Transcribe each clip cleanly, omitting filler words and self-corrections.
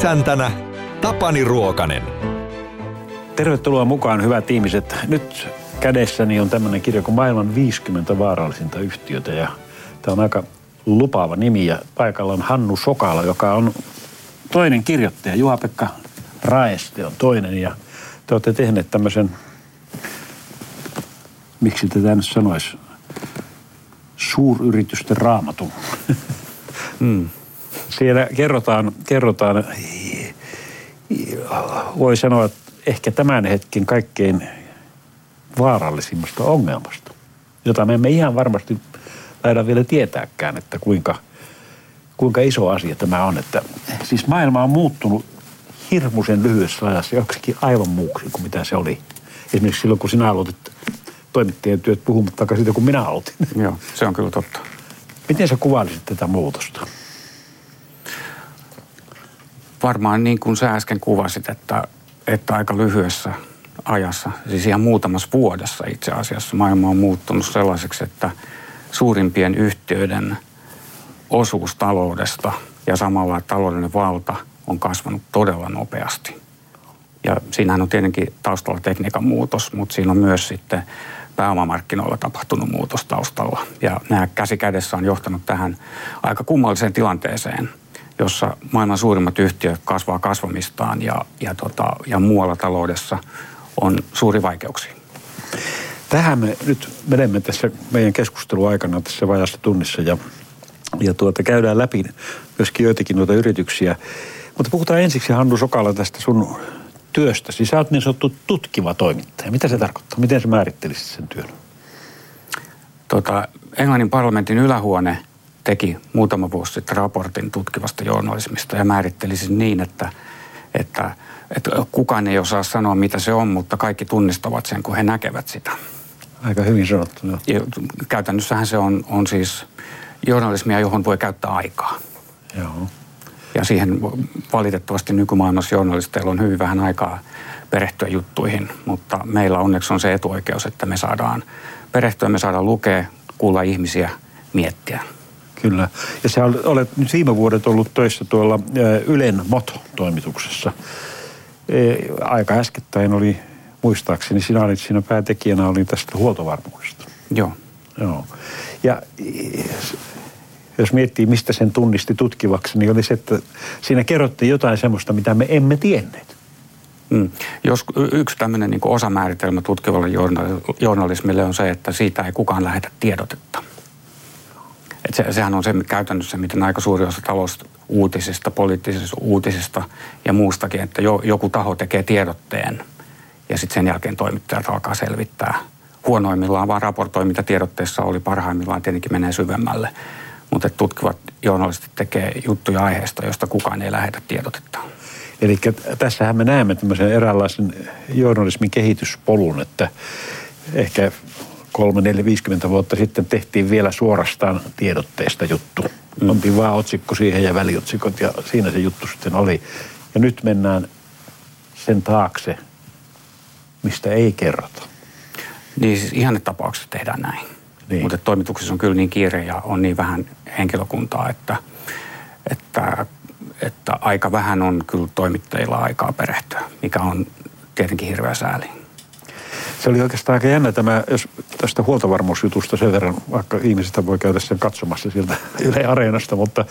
Isäntänä Tapani Ruokanen. Tervetuloa mukaan, hyvät ihmiset. Nyt kädessäni on tämmöinen kirja kuin Maailman 50 vaarallisinta yhtiötä. Ja tämä on aika lupaava nimi ja paikalla on Hannu Sokala, joka on toinen kirjoittaja. Juha-Pekka Raeste on toinen ja te olette tehneet tämmöisen, miksi tätä nyt sanoisi, suuryritysten raamatun. Siellä kerrotaan, voi sanoa, että ehkä tämän hetken kaikkein vaarallisimmasta ongelmasta, jota me emme ihan varmasti taida vielä tietääkään, että kuinka iso asia tämä on. Että, siis maailma on muuttunut hirmuisen lyhyessä ajassa joksikin aivan muuksi kuin mitä se oli. Esimerkiksi silloin, kun sinä aloitit toimittajan työt puhumattakaan siitä, kun minä aloitin. Joo, se on kyllä totta. Miten sä kuvailisit tätä muutosta? Varmaan niin kuin sä äsken kuvasit, että aika lyhyessä ajassa, siis ihan muutamassa vuodessa itse asiassa maailma on muuttunut sellaiseksi, että suurimpien yhtiöiden osuus taloudesta ja samalla taloudellinen valta on kasvanut todella nopeasti. Ja siinähän on tietenkin taustalla tekniikan muutos, mutta siinä on myös sitten pääomamarkkinoilla tapahtunut muutos taustalla. Ja nämä käsi kädessä on johtanut tähän aika kummalliseen tilanteeseen, jossa maailman suurimmat yhtiöt kasvaa kasvamistaan ja muualla taloudessa on suuri vaikeuksia. Tähän me nyt menemme tässä meidän keskustelun aikana tässä vajaassa tunnissa ja käydään läpi myöskin joitakin noita yrityksiä. Mutta puhutaan ensiksi, Hannu Sokala, tästä sun työstäsi. Sä oot niin sanottu tutkiva toimittaja. Mitä se tarkoittaa? Miten sä määrittelisit sen työn? Englannin parlamentin ylähuone teki muutama vuosi sitten raportin tutkivasta journalismista ja määritteli sen niin, että kukaan ei osaa sanoa, mitä se on, mutta kaikki tunnistavat sen, kun he näkevät sitä. Aika hyvin sanottu. Ja käytännössähän se on siis journalismia, johon voi käyttää aikaa. Joo. Ja siihen valitettavasti nykymaailmassa journalisteilla on hyvin vähän aikaa perehtyä juttuihin, mutta meillä onneksi on se etuoikeus, että me saadaan perehtyä, me saadaan lukea, kuulla ihmisiä, miettiä. Kyllä. Ja sä olet nyt viime vuodet ollut töissä tuolla Ylen Moto-toimituksessa. Aika äskettäin oli, muistaakseni, sinä olit siinä päätekijänä, oli tästä huoltovarmuudesta. Joo. Ja jos miettii, mistä sen tunnisti tutkivaksi, niin oli se, että siinä kerrottiin jotain semmoista, mitä me emme tienneet. Jos yksi tämmöinen niin kuin osamääritelmä tutkivalle journalismille on se, että siitä ei kukaan lähetä tiedotetta. Sehän on se käytännössä, miten aika suuri osa talousuutisista, poliittisista uutisista ja muustakin, että joku taho tekee tiedotteen ja sitten sen jälkeen toimittajat alkaa selvittää. Huonoimmillaan vaan raportoi, mitä tiedotteessa oli, parhaimmillaan tietenkin menee syvemmälle. Mutta tutkivat journalistit tekee juttuja aiheesta, josta kukaan ei lähetä tiedotetta. Eli tässähän me näemme tämmöisen eräänlaisen journalismin kehityspolun, että ehkä 30-50 vuotta sitten tehtiin vielä suorastaan tiedotteesta juttu. Oltiin vaan otsikko siihen ja väliotsikot ja siinä se juttu sitten oli. Ja nyt mennään sen taakse, mistä ei kerrota. Niin siis ihannetapauksessa tehdään näin. Niin. Mutta toimituksessa on kyllä niin kiire ja on niin vähän henkilökuntaa, että aika vähän on kyllä toimittajilla aikaa perehtyä, mikä on tietenkin hirveä sääli. Se oli oikeastaan aika jännä tämä, jos tästä huoltovarmuusjutusta sen verran, vaikka ihmiset voi käydä sen katsomassa sieltä Yle Areenasta, mutta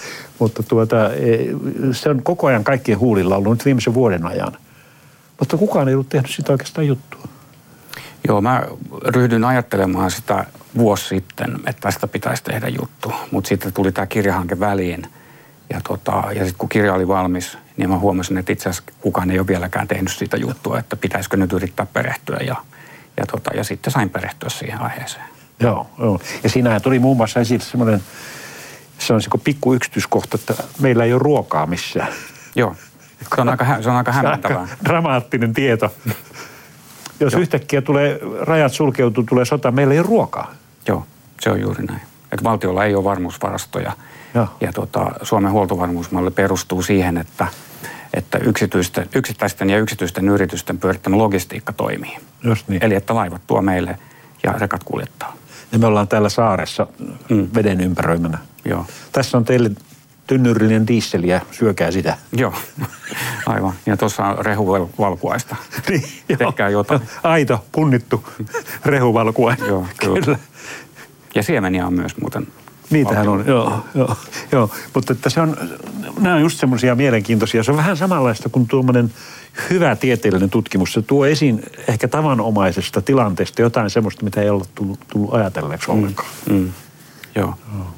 se on koko ajan kaikkien huulilla ollut nyt viimeisen vuoden ajan. Mutta kukaan ei ollut tehnyt sitä oikeastaan juttua. Joo, mä ryhdyin ajattelemaan sitä vuosi sitten, että tästä pitäisi tehdä juttu. Mutta sitten tuli tämä kirjahanke väliin ja sitten kun kirja oli valmis, niin mä huomasin, että itse asiassa kukaan ei ole vieläkään tehnyt siitä juttua, että pitäisikö nyt yrittää perehtyä ja sitten sain perehtyä siihen aiheeseen. Joo. Ja siinähän tuli muun muassa esille semmoinen, se on pikku yksityiskohta, että meillä ei ole ruokaa missään. Joo, se on aika hämmentävää. Aika dramaattinen tieto. Jos yhtäkkiä rajat sulkeutuu, tulee sota, meillä ei ole ruokaa. Joo, se on juuri näin. Että valtiolla ei ole varmuusvarastoja. Ja Suomen huoltovarmuusmalli perustuu siihen, että yksittäisten ja yksityisten yritysten pyörittämä logistiikka toimii. Just niin. Eli että laivat tuo meille ja rekat kuljettaa. Ja me ollaan täällä saaressa veden ympäröimänä. Joo. Tässä on teille tynnyrillinen dieseliä, syökää sitä. Joo. Aivan. Ja tuossa on rehuvalkuaista. Niin, Tehkää jotain. Aito, punnittu rehuvalkuainen. Joo, kyllä. Ja siemeniä on myös muuten. Niitähän on, joo. Mutta että nämä on just semmoisia mielenkiintoisia. Se on vähän samanlaista kuin tuommoinen hyvä tieteellinen tutkimus. Se tuo esiin ehkä tavanomaisesta tilanteesta jotain semmoista, mitä ei ole tullut ajatelleeksi ollenkaan. Joo.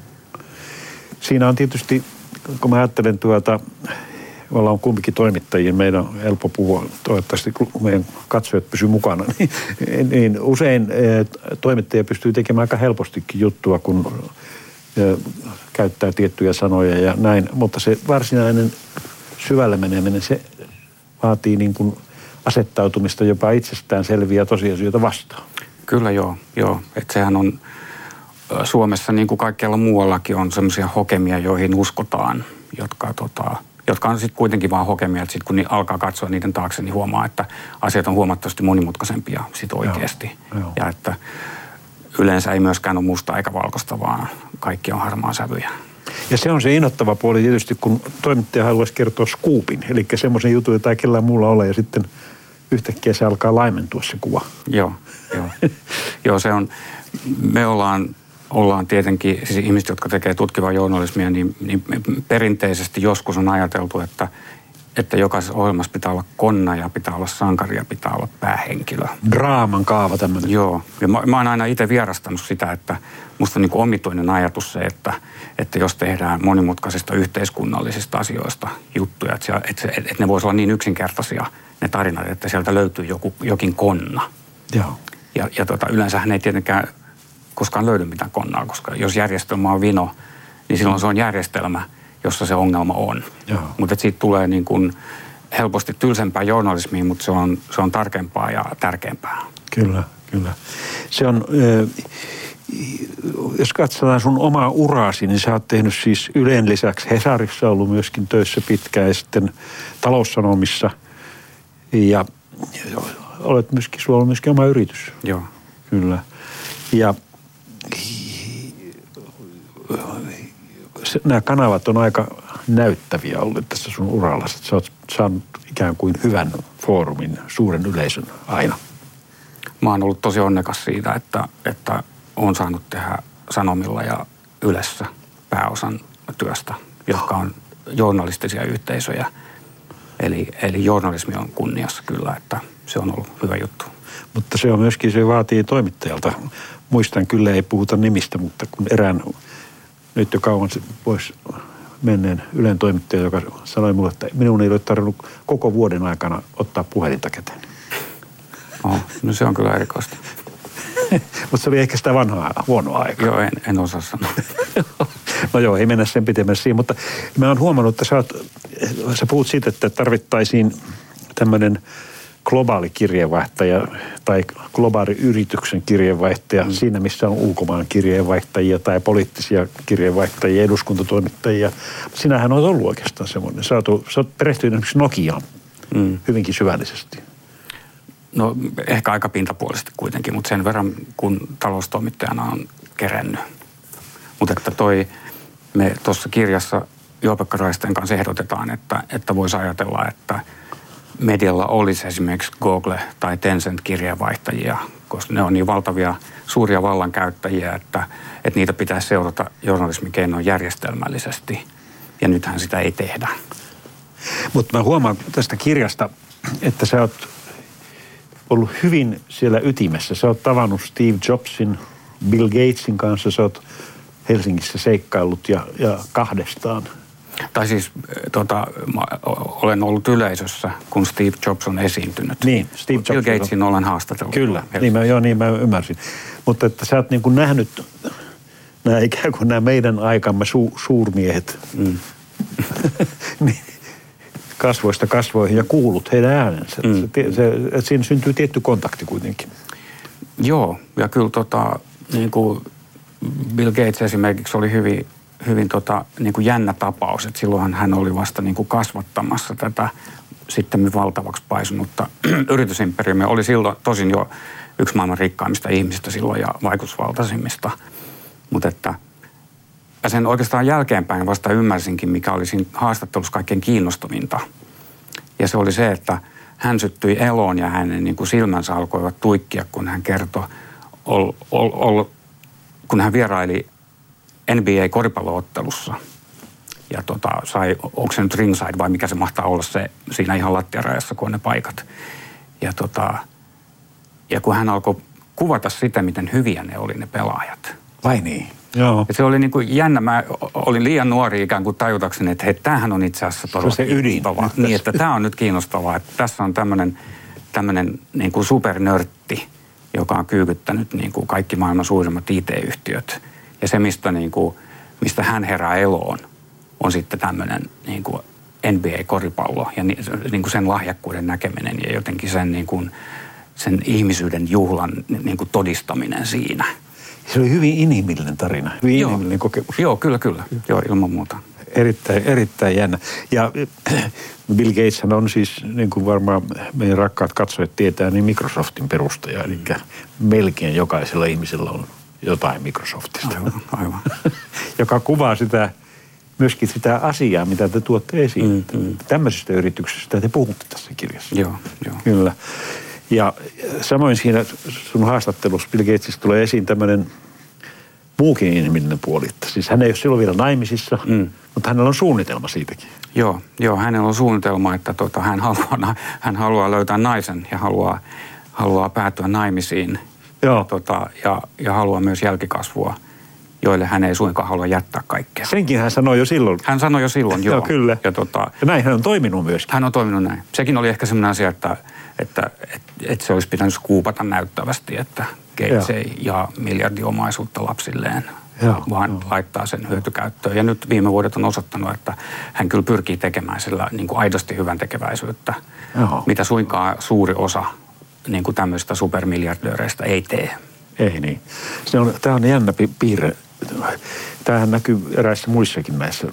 Siinä on tietysti, kun mä ajattelen me ollaan kumpikin toimittajia, meidän on helppo puhua, toivottavasti kun meidän katsojat pysyy mukana, niin usein toimittaja pystyy tekemään aika helpostikin juttua, kun käyttää tiettyjä sanoja ja näin, mutta se varsinainen syvälle meneminen, se vaatii niin kuin asettautumista jopa itsestään selviä tosiasioita vastaan. Kyllä joo. Että sehän on Suomessa niin kuin kaikkialla muuallakin on semmoisia hokemia, joihin uskotaan, jotka on sitten kuitenkin vaan hokemia, että sitten kun alkaa katsoa niiden taakse, niin huomaa, että asiat on huomattavasti monimutkaisempia sitten oikeasti. Joo. Ja että yleensä ei myöskään ole musta eikä valkoista, vaan kaikki on harmaa sävyjä. Ja se on se innoittava puoli tietysti, kun toimittaja haluaisi kertoa skuupin, eli semmoisen jutun, jota ei kellään muulla ole, ja sitten yhtäkkiä se alkaa laimentua se kuva. Joo, se on, me ollaan tietenkin, siis ihmiset, jotka tekee tutkivaa journalismia, niin perinteisesti joskus on ajateltu, että jokaisessa ohjelmassa pitää olla konna ja pitää olla sankari ja pitää olla päähenkilö. Draaman kaava tämmöinen. Joo. Ja mä oon aina itse vierastanut sitä, että musta on niin kuin omituinen ajatus se, että jos tehdään monimutkaisista yhteiskunnallisista asioista juttuja, että ne voisi olla niin yksinkertaisia ne tarinat, että sieltä löytyy jokin konna. Joo. Ja yleensähän ei tietenkään koskaan löydy mitään konnaa, koska jos järjestelmä on vino, niin silloin se on järjestelmä, jossa se ongelma on. Mutta siitä tulee niin kuin helposti tylsempää journalismia, mutta se on tarkempaa ja tärkeämpää. Kyllä. Se on, jos katsotaan sun omaa uraasi, niin sä oot tehnyt siis Ylen lisäksi Hesarissa ollut myöskin töissä pitkään ja sitten Taloussanomissa. Ja sulla on myöskin oma yritys. Joo. Kyllä. Ja nämä kanavat on aika näyttäviä ollut tässä sun uralla. Sä oot saanut ikään kuin hyvän foorumin, suuren yleisön aina. Mä oon ollut tosi onnekas siitä, että oon saanut tehdä Sanomilla ja Ylessä pääosan työstä, jotka on journalistisia yhteisöjä. Eli journalismi on kunniassa kyllä, että se on ollut hyvä juttu. Mutta se on myöskin, se vaatii toimittajalta. Muistan kyllä, ei puhuta nimistä, mutta kun nyt jo kauan pois menneen Ylen toimittaja, joka sanoi mulle, että minun ei ole tarvinnut koko vuoden aikana ottaa puhelinta käteen. No se on kyllä erikoista. Mutta se oli ehkä sitä huonoa aikaa. Joo, en osaa sanoa. No joo, ei mennä sen pitemmälle siihen, mutta mä oon huomannut, että sä puhut siitä, että tarvittaisiin tämmöinen globaali kirjeenvaihtaja tai globaali yrityksen kirjeenvaihtaja siinä, missä on ulkomaan kirjeenvaihtajia tai poliittisia kirjeenvaihtajia, eduskuntatoimittajia. Sinähän olet ollut oikeastaan semmoinen. Sä oot perehtynyt esimerkiksi Nokiaan hyvinkin syvällisesti. No ehkä aika pintapuolisesti kuitenkin, mutta sen verran kun taloustoimittajana on kerännyt. Mutta että me tuossa kirjassa Juha-Pekka Raisteen kanssa ehdotetaan, että voisi ajatella, että medialla olisi esimerkiksi Google tai Tencent kirjeenvaihtajia, koska ne on niin valtavia, suuria vallankäyttäjiä, että niitä pitäisi seurata journalismin keinoin järjestelmällisesti. Ja nythän sitä ei tehdä. Mutta mä huomaan tästä kirjasta, että sä oot ollut hyvin siellä ytimessä. Sä oot tavannut Steve Jobsin, Bill Gatesin kanssa, sä oot Helsingissä seikkaillut ja kahdestaan. Tai siis olen ollut yleisössä, kun Steve Jobs on esiintynyt. Niin, Steve Jobs. Bill Gatesin olen haastatellut. Kyllä, niin mä ymmärsin. Mutta että sä oot niin kuin nähnyt ikään kuin nämä meidän aikamme suurmiehet niin, kasvoista kasvoihin ja kuulut heidän äänensä. Siinä syntyy tietty kontakti kuitenkin. Joo, ja kyllä niin kuin Bill Gates esimerkiksi oli hyvin niin kuin jännä tapaus, että silloinhan hän oli vasta niin kuin kasvattamassa tätä sitten valtavaksi paisunutta yritysimperiumia. Oli silloin tosin jo yksi maailman rikkaimmista ihmisistä silloin ja vaikutusvaltaisimmista, mutta että sen oikeastaan jälkeenpäin vasta ymmärsinkin, mikä oli siinä haastattelussa kaikkein kiinnostavinta. Ja se oli se, että hän syttyi eloon ja hänen niin kuin silmänsä alkoivat tuikkia, kun hän kertoi, kun hän vieraili NBA-koripalloottelussa. Ja sai, onko se nyt ringside vai mikä se mahtaa olla se siinä ihan lattiarajassa, kun on ne paikat. Ja kun hän alkoi kuvata sitä, miten hyviä ne oli ne pelaajat. Vai niin? Joo. Ja se oli niin kuin jännä. Mä olin liian nuori ikään kuin tajutakseni, että hei, tämähän on itse asiassa todella kiinnostavaa. Niin, että tämä on nyt kiinnostavaa, että tässä on tämmöinen niin kuin supernörtti, joka on kyykyttänyt niin kuin kaikki maailman suurimmat IT-yhtiöt. Ja se, mistä hän herää eloon, on sitten tämmöinen niin kuin NBA-koripallo ja niin kuin sen lahjakkuuden näkeminen ja jotenkin sen ihmisyyden juhlan niin kuin todistaminen siinä. Se oli hyvin inhimillinen tarina, hyvin inhimillinen kokemus. Joo, kyllä. Joo, ilman muuta. Erittäin jännä. Ja Bill Gateshan on siis, niin kuin varmaan meidän rakkaat katsojat tietää, niin Microsoftin perustaja. Eli melkein jokaisella ihmisellä on jotain Microsoftista. Aivan. Joka kuvaa myöskin sitä asiaa, mitä te tuotte esiin. Tämmöisistä yrityksistä te puhutte tässä kirjassa. Joo. Kyllä. Ja samoin siinä sun haastattelussa Bill Gatesista tulee esiin tämmöinen muukin inhimillinen puoli. Siis hän ei ole silloin vielä naimisissa, mutta hänellä on suunnitelma siitäkin. Joo, hänellä on suunnitelma, että hän haluaa löytää naisen ja haluaa päätyä naimisiin. Joo. Ja haluaa myös jälkikasvua, joille hän ei suinkaan halua jättää kaikkea. Senkin hän sanoi jo silloin. Hän sanoi jo silloin, joo. Kyllä. Ja näin hän on toiminut myöskin. Hän on toiminut näin. Sekin oli ehkä sellainen asia, että se olisi pitänyt skuupata näyttävästi, että Gates ei jaa miljardiomaisuutta lapsilleen, vaan laittaa sen hyötykäyttöön. Ja nyt viime vuodet on osoittanut, että hän kyllä pyrkii tekemään sillä niin kuin aidosti hyvän tekeväisyyttä, mitä suinkaan suuri osa niin kuin tämmöistä supermiljardööreistä ei tee. Ei niin. Tämä on jännä piirre. Tämähän näkyy eräissä muissakin näissä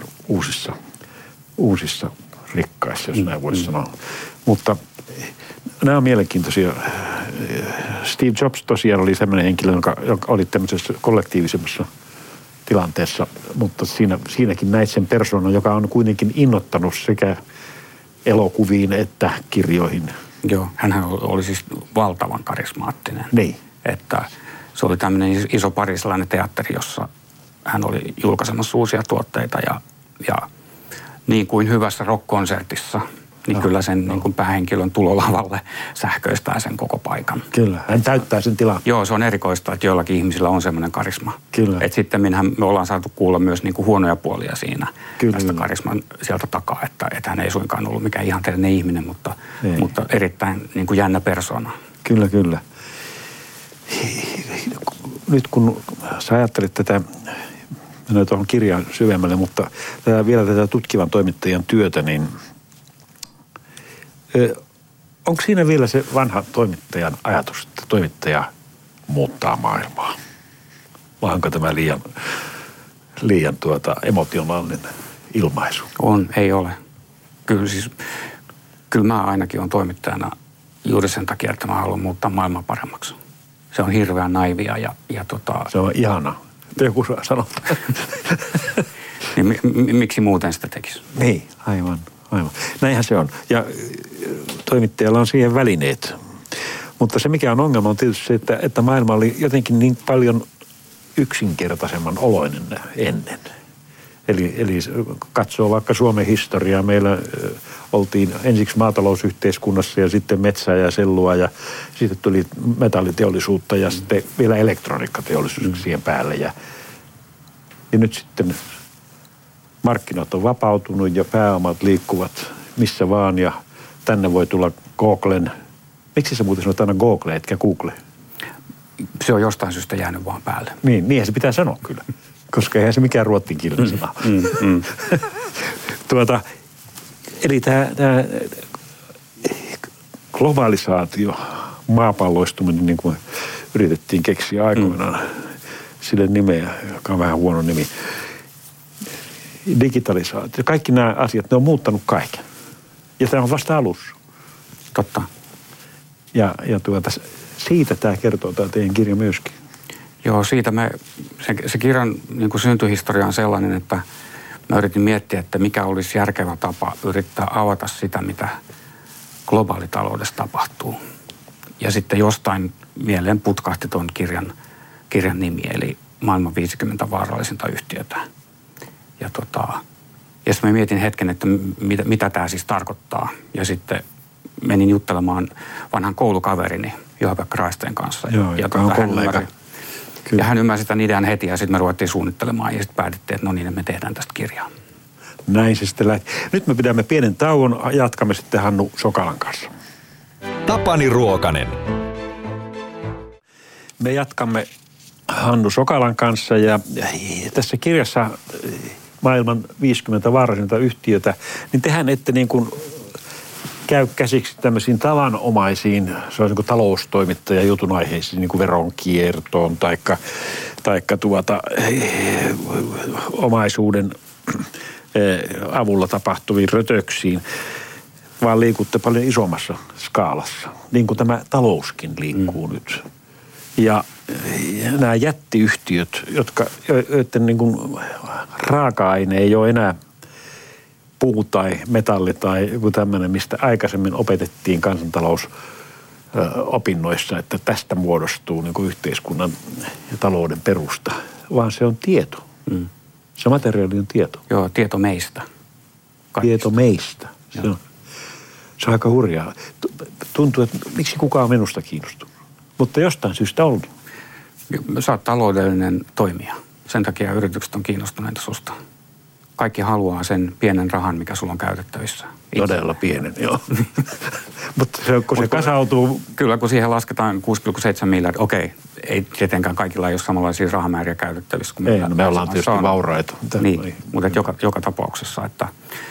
uusissa rikkaissa, jos näin voisi sanoa. Mutta nämä on mielenkiintoisia. Steve Jobs tosiaan oli sellainen henkilö, joka oli tämmöisessä kollektiivisemmassa tilanteessa, mutta siinäkin näit sen persoonan, joka on kuitenkin innoittanut sekä elokuviin että kirjoihin. Joo, hänhän oli siis valtavan karismaattinen. Niin. Että se oli tämmöinen iso pariisilainen teatteri, jossa hän oli julkaisemassa uusia tuotteita ja niin kuin hyvässä rock-konsertissa, niin kyllä sen niin kuin päähenkilön tulolavalle sähköistää sen koko paikan. Kyllä, hän täyttää sen tilan. Joo, se on erikoista, että joillakin ihmisillä on semmoinen karisma. Kyllä. Että sitten me ollaan saatu kuulla myös niin kuin huonoja puolia siinä tästä karisman sieltä takaa, että hän ei suinkaan ollut mikään ihanteellinen ihminen, mutta erittäin niin kuin jännä persona. Kyllä. Nyt kun sä ajattelet tätä, mennään tuohon kirjaan syvemmälle, mutta vielä tätä tutkivan toimittajan työtä, niin onko siinä vielä se vanha toimittajan ajatus, että toimittaja muuttaa maailmaa? Vai onko tämä liian emotionaalinen ilmaisu? Ei ole. Kyllä mä ainakin olen toimittajana juuri sen takia, että mä haluan muuttaa maailmaa paremmaksi. Se on hirveän naivia ja Se on ihana. Joku sanoo. Niin miksi muuten sitä tekisi? Niin, aivan. Näinhän se on. Ja toimittajalla on siihen välineet. Mutta se mikä on ongelma on tietysti se, että maailma oli jotenkin niin paljon yksinkertaisemman oloinen ennen. Eli katsoo vaikka Suomen historiaa. Meillä oltiin ensiksi maatalousyhteiskunnassa ja sitten metsää ja sellua ja sitten tuli metalliteollisuutta ja sitten vielä elektroniikkateollisuus siihen päälle. Ja nyt sitten markkinat on vapautunut ja pääomat liikkuvat missä vaan ja tänne voi tulla Googlen. Miksi se muuten sanotaan aina Google etkä Google? Se on jostain syystä jäänyt vaan päälle. Niinhän se pitää sanoa kyllä, koska eihän se mikään ruotsinkielinen sana. Eli tämä globalisaatio, maapalloistuminen, niin kuin yritettiin keksiä aikoinaan sille nimeä, joka on vähän huono nimi. Digitalisaatio, kaikki nämä asiat, ne on muuttanut kaiken. Ja tämä on vasta alussa. Totta. Ja siitä tämä kertoo tämä teidän kirja myöskin. Joo, siitä se kirjan niin kuin syntyhistoria on sellainen, että mä yritin miettiä, että mikä olisi järkevä tapa yrittää avata sitä, mitä globaalitaloudessa tapahtuu. Ja sitten jostain mieleen putkahti tuon kirjan nimi, eli maailman 50 vaarallisinta yhtiötä. Ja jos mä mietin hetken, että mitä tämä siis tarkoittaa, ja sitten menin juttelemaan vanhan koulukaverini Juha-Pekka Raisteen kanssa. Joka on kollega. Ja hän ymmärsi tämän idean heti, ja sitten me ruvettiin suunnittelemaan, ja sitten päätettiin, että no niin, me tehdään tästä kirjaa. Näin se sitten lähti. Nyt me pidämme pienen tauon, jatkamme sitten Hannu Sokalan kanssa. Tapani Ruokanen. Me jatkamme Hannu Sokalan kanssa ja tässä kirjassa maailman 50 vaarallisinta yhtiötä, niin tehän ette niin kuin käy käsiksi tämmöisiin tavanomaisiin, se on niin kuin taloustoimittaja jutun aiheisiin, niin kuin veronkiertoon taikka omaisuuden avulla tapahtuviin rötöksiin, vaan liikutte paljon isommassa skaalassa, niin kuin tämä talouskin liikkuu nyt. Ja nämä jättiyhtiöt, joiden niin kuin raaka-aine ei ole enää puu tai metalli tai joku tämmöinen, mistä aikaisemmin opetettiin kansantalousopinnoissa, että tästä muodostuu niin kuin yhteiskunnan ja talouden perusta, vaan se on tieto. Se materiaali on tieto. Joo, tieto meistä. Kaikista. Tieto meistä. Se on aika hurjaa. Tuntuu, että miksi kukaan minusta kiinnostunut. Mutta jostain syystä on. Sä oot taloudellinen toimija. Sen takia yritykset on kiinnostuneita susta. Kaikki haluaa sen pienen rahan, mikä sulla on käytettävissä. Todella pienen, joo. Mutta kun se kasautuu... Kyllä, kun siihen lasketaan 6,7 miljardia. Okei, ei tietenkään kaikilla ei ole samanlaisia rahamääriä käytettävissä. Kuin ei, me ollaan tietysti vauraita. Niin, mutta joka tapauksessa, että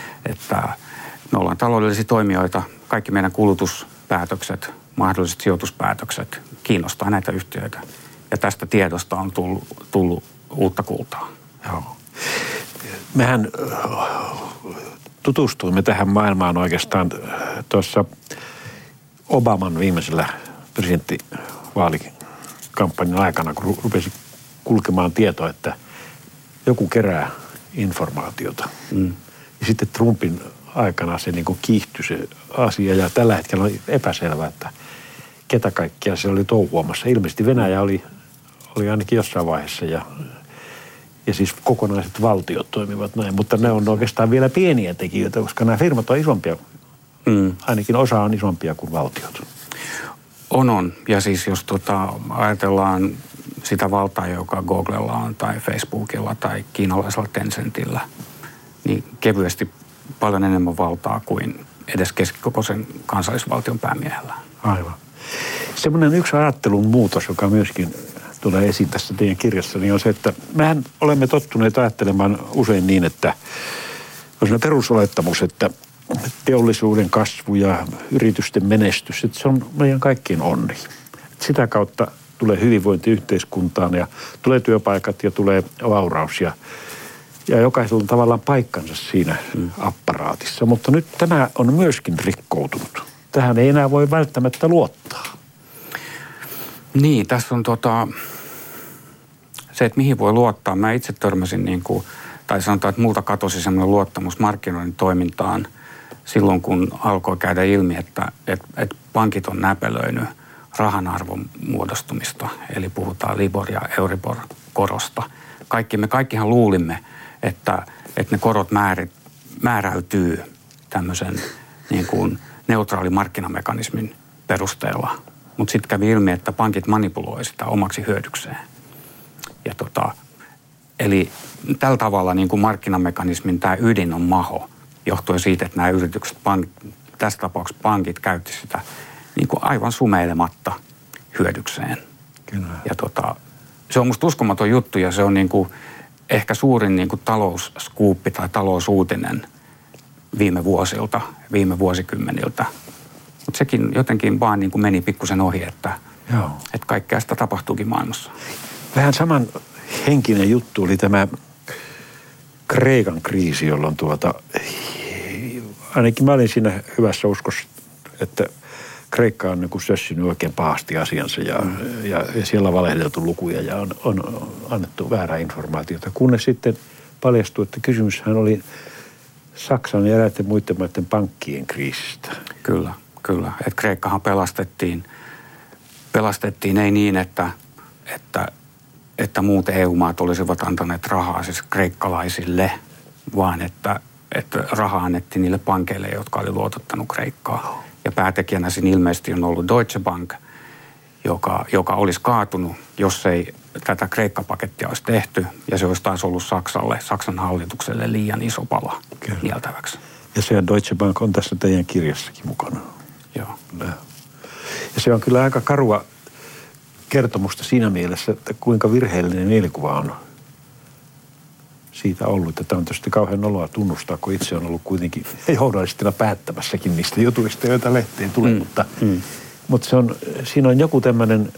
me ollaan taloudellisia toimijoita. Kaikki meidän kulutuspäätökset, mahdolliset sijoituspäätökset kiinnostaa näitä yhtiöitä. Ja tästä tiedosta on tullut uutta kultaa. Joo. Mehän tutustuimme tähän maailmaan oikeastaan tuossa Obaman viimeisellä presidenttivaalikampanjan aikana, kun rupesi kulkemaan tietoa, että joku kerää informaatiota. Ja sitten Trumpin aikana se niin kuin kiihtyi se asia ja tällä hetkellä on epäselvää, että ketä kaikkia se oli touhuamassa. Ilmeisesti Venäjä oli ainakin jossain vaiheessa ja siis kokonaiset valtiot toimivat näin, mutta ne on oikeastaan vielä pieniä tekijöitä, koska nämä firmat on isompia. Ainakin osa on isompia kuin valtiot. On. Ja siis jos ajatellaan sitä valtaa, joka Googlella on tai Facebookilla tai kiinalaisella Tencentillä, niin kevyesti paljon enemmän valtaa kuin edes keskikokoisen kansallisvaltion päämiehellä. Aivan. Semmoinen yksi ajattelun muutos, joka myöskin tulee esiin tässä teidän kirjassa, niin on se, että mehän olemme tottuneet ajattelemaan usein niin, että on sellainen perusolettamus, että teollisuuden kasvu ja yritysten menestys, että se on meidän kaikkien onni. Sitä kautta tulee hyvinvointi yhteiskuntaan ja tulee työpaikat ja tulee vauraus ja jokaisella on tavallaan paikkansa siinä apparaatissa. Mutta nyt tämä on myöskin rikkoutunut. Tähän ei enää voi välttämättä luottaa. Niin, tässä on se, että mihin voi luottaa. Mä itse törmäsin tai sanotaan, että multa katosi semmoinen luottamus markkinoinnin toimintaan silloin, kun alkoi käydä ilmi, että pankit on näpelöinyt rahan arvon muodostumista. Eli puhutaan Libor- ja Euribor-korosta. Kaikkihan luulimme, että ne korot määräytyy tämmöisen niin kuin neutraali markkinamekanismin perusteella. Mutta sitten kävi ilmi, että pankit manipuloi sitä omaksi hyödykseen. Ja eli tällä tavalla niin kuin markkinamekanismin tämä ydin on maho, johtuen siitä, että nämä yritykset, tässä tapauksessa pankit, käytti sitä niin kuin aivan sumeilematta hyödykseen. Kyllä. Ja se on musta uskomaton juttu ja se on niin kuin ehkä suurin niin kuin talousskuuppi tai talousuutinen viime vuosilta, viime vuosikymmeniltä. Mutta sekin jotenkin vaan niin kuin meni pikkusen ohi, että kaikkea sitä tapahtuukin maailmassa. Vähän saman henkinen juttu oli tämä Kreikan kriisi, jolloin ainakin mä olin siinä hyvässä uskossa, että Kreikka on niin kuin sössinyt oikein pahasti asiansa ja siellä on valehdeltu lukuja ja on annettu väärää informaatiota. Kunnes sitten paljastui, että kysymyshän oli Saksan ja eräiden muiden maiden pankkien kriisistä. Kyllä. kyllä. Että Kreikkahan pelastettiin ei niin, että muut EU-maat olisivat antaneet rahaa siis kreikkalaisille, vaan että rahaa annettiin niille pankeille, jotka oli luotottanut Kreikkaa. Ja päätekijänä siinä ilmeisesti on ollut Deutsche Bank, joka olisi kaatunut, jos ei tätä Kreikka-pakettia olisi tehty, ja se olisi taas ollut Saksan hallitukselle liian iso pala nieltäväksi. Ja se Deutsche Bank on tässä teidän kirjassakin mukana. Joo. Ja se on kyllä aika karua kertomusta siinä mielessä, että kuinka virheellinen mielikuva on siitä ollut. Tämä on tietysti kauhean noloa tunnustaa, kun itse on ollut kuitenkin journalistina päättämässäkin niistä jutuista, joita lehteen tulee. Mutta siinä on joku tämmöinen,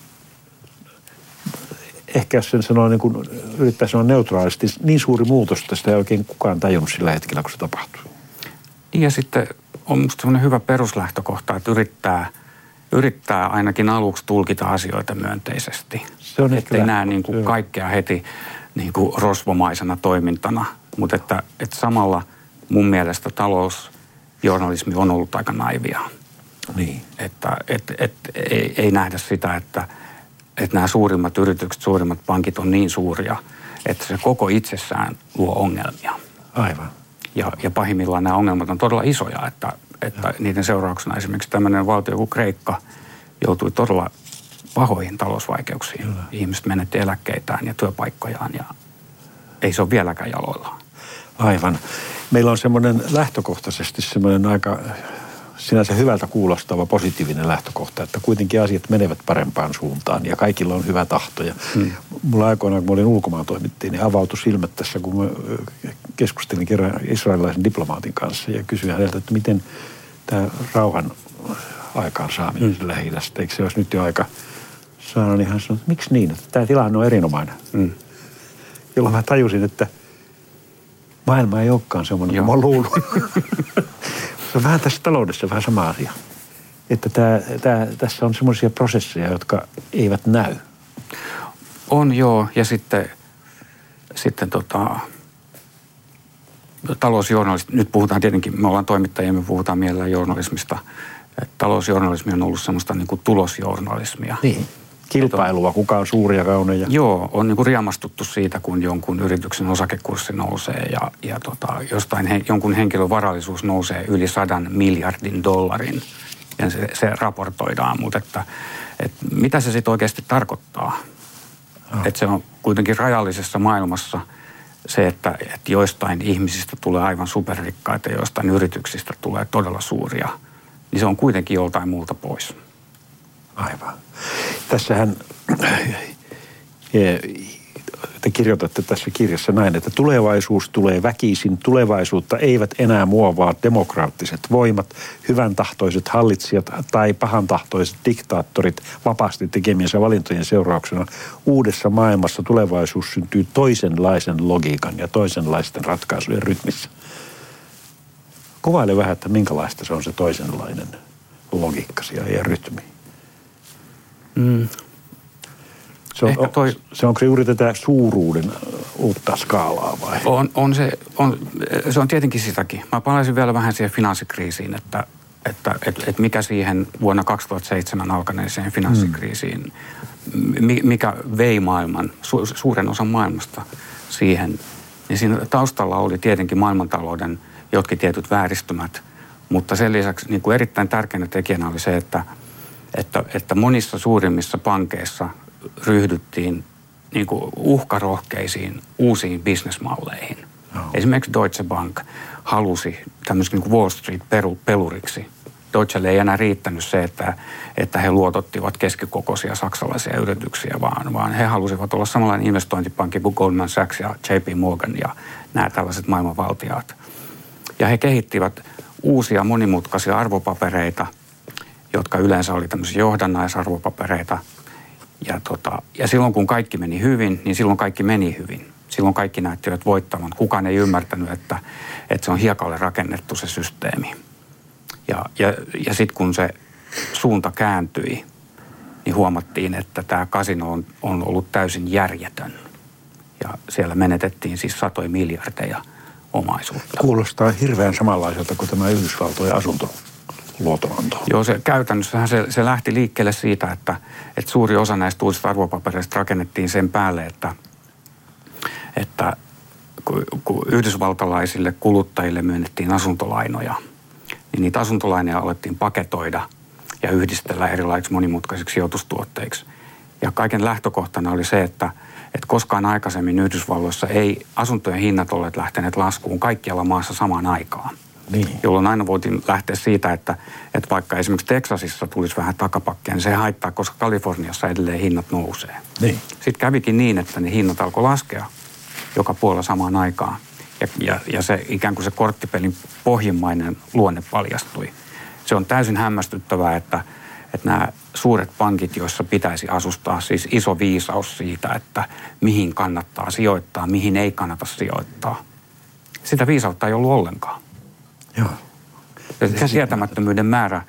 ehkä jos sen sanoo, niin kun yrittää sanoa neutraalisti, niin suuri muutos, että sitä ei oikein kukaan tajunnut sillä hetkellä, kun se tapahtui. Ja sitten on musta semmoinen hyvä peruslähtökohta, että yrittää ainakin aluksi tulkita asioita myönteisesti. Se on ettei näe niin kuin kaikkea heti niin kuin rosvomaisena toimintana, mutta että samalla mun mielestä talousjournalismi on ollut aika naivia. Niin. Että ei nähdä sitä, että nämä suurimmat yritykset, suurimmat pankit on niin suuria, että se koko itsessään luo ongelmia. Aivan. Ja pahimmillaan nämä ongelmat on todella isoja, että niiden seurauksena esimerkiksi tämmöinen valtio kuin Kreikka joutui todella pahoihin talousvaikeuksiin. Kyllä. Ihmiset menetti eläkkeitään ja työpaikkojaan ja ei se ole vieläkään jaloillaan. Aivan. Meillä on semmoinen lähtökohtaisesti semmoinen aika sinänsä hyvältä kuulostava positiivinen lähtökohta, että kuitenkin asiat menevät parempaan suuntaan ja kaikilla on hyvä tahto. Ja mulla aikoinaan, kun mä olin ulkomaan toimittiin, niin avautui silmät tässä, kun mä keskustelin kerran israelilaisen diplomaatin kanssa ja kysyin häneltä, että miten tämä rauhan aikaansaaminen Lähi-idästä, eikö se olisi nyt jo aika saanut, niin hän sanoi, että miksi niin, että tämä tilanne on erinomainen. Jolloin mä tajusin, että maailma ei olekaan semmoinen, kuin mä luulun. Se on vähän tässä taloudessa vähän sama asia. Että tässä on semmoisia prosesseja, jotka eivät näy. On joo, ja sitten talousjournalismi, nyt puhutaan tietenkin, me ollaan toimittajia, me puhutaan mielellään journalismista. Talousjournalismi on ollut semmoista niin kuin tulosjournalismia. Niin, kilpailua, kuka on suuri ja kauneja. Joo, on niin kuin riemastuttu siitä, kun jonkun yrityksen osakekurssi nousee ja jonkun henkilön varallisuus nousee yli 100 miljardin dollarin. Ja se raportoidaan, mutta että mitä se sitten oikeasti tarkoittaa? Että se on kuitenkin rajallisessa maailmassa se, että joistain ihmisistä tulee aivan superrikkaita ja joistain yrityksistä tulee todella suuria, niin se on kuitenkin joltain muulta pois. Aivan. Tässähän te kirjoitatte tässä kirjassa näin, että tulevaisuus tulee väkisin, tulevaisuutta eivät enää muovaa demokraattiset voimat, hyvän tahtoiset hallitsijat tai pahantahtoiset diktaattorit vapaasti tekemiensä valintojen seurauksena. Uudessa maailmassa tulevaisuus syntyy toisenlaisen logiikan ja toisenlaisten ratkaisujen rytmissä. Kuvaile vähän, että minkälaista se on se toisenlainen logiikka ja rytmi. Onko se juuri tätä suuruuden uutta skaalaa vai? Se on tietenkin sitäkin. Mä palaisin vielä vähän siihen finanssikriisiin, että mikä siihen vuonna 2007 alkaneeseen finanssikriisiin, mikä vei maailman, suuren osan maailmasta siihen. Niin siinä taustalla oli tietenkin maailmantalouden jotkin tietyt vääristymät, mutta sen lisäksi niin kuin erittäin tärkeänä tekijänä oli se, että monissa suurimmissa pankeissa ryhdyttiin niin kuin uhkarohkeisiin uusiin bisnesmalleihin. Esimerkiksi Deutsche Bank halusi tämmöisen niin kuin Wall Street-peluriksi. Deutschelle ei enää riittänyt se, että he luotottivat keskikokoisia saksalaisia yrityksiä, vaan he halusivat olla samanlainen investointipankki kuin Goldman Sachs ja JP Morgan ja nämä tällaiset maailmanvaltiaat. Ja he kehittivät uusia monimutkaisia arvopapereita, jotka yleensä oli tämmöisiä johdannaisarvopapereita. Ja silloin kun kaikki meni hyvin, niin silloin kaikki meni hyvin. Silloin kaikki näyttivät voittavan. Kukaan ei ymmärtänyt, että se on hiekalle rakennettu se systeemi. Ja sitten kun se suunta kääntyi, niin huomattiin, että tämä kasino on ollut täysin järjetön. Ja siellä menetettiin siis satoja miljardeja omaisuutta. Kuulostaa hirveän samanlaiselta kuin tämä Yhdysvaltojen asuntolama luotonantoa. Joo, se käytännössähän se lähti liikkeelle siitä, että suuri osa näistä uusista arvopapereista rakennettiin sen päälle, että kun yhdysvaltalaisille kuluttajille myönnettiin asuntolainoja, niin niitä asuntolainoja alettiin paketoida ja yhdistellä erilaisiksi monimutkaisiksi sijoitustuotteiksi. Ja kaiken lähtökohtana oli se, että koskaan aikaisemmin Yhdysvalloissa ei asuntojen hinnat olleet lähteneet laskuun kaikkialla maassa samaan aikaan. Niin. Jolloin aina voitiin lähteä siitä, että vaikka esimerkiksi Teksasissa tulisi vähän takapakkia, niin se haittaa, koska Kaliforniassa edelleen hinnat nousee. Niin. Sitten kävikin niin, että ne hinnat alkoi laskea joka puolella samaan aikaan. Ja se ikään kuin se korttipelin pohjimmainen luonne paljastui. Se on täysin hämmästyttävää, että nämä suuret pankit, joissa pitäisi asustaa siis iso viisaus siitä, että mihin kannattaa sijoittaa, mihin ei kannata sijoittaa. Sitä viisautta ei ollut ollenkaan. Joo. Se sietämättömyyden määrä,